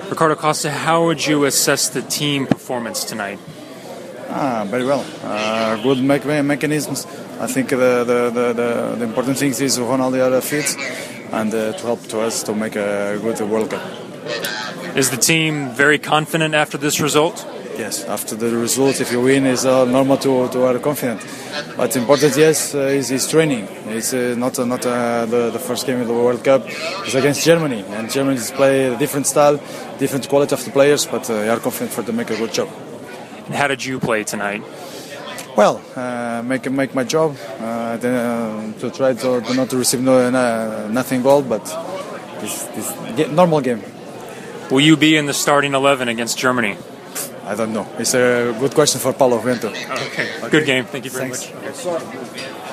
Ricardo Costa, how would you assess the team performance tonight? Very well. Good mechanisms. I think the important thing is Ronaldo fit and to help to us to make a good World Cup. Is the team very confident after this result? Yes, after the result, if you win, it's normal to are confident. But important, yes, is training. It's not the first game of the World Cup. It's against Germany, and Germany play a different style, different quality of the players, but they are confident to make a good job. And how did you play tonight? Well, make my job, to try to not receive nothing goal, but this normal game. Will you be in the starting 11 against Germany? I don't know. It's a good question for Paulo Bento. Okay. Good game. Thank you very much. Okay.